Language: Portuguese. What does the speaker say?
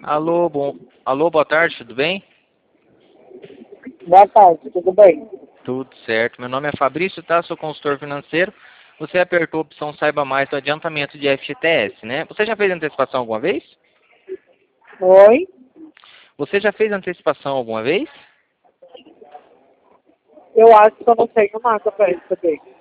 Alô, boa tarde, tudo bem? Boa tarde, tudo bem? Tudo certo. Meu nome é Fabrício, tá? Sou consultor financeiro. Você apertou a opção Saiba Mais do adiantamento de FGTS, né? Você já fez antecipação alguma vez? Oi? Você já fez antecipação alguma vez? Eu acho que eu não tenho nada para receber.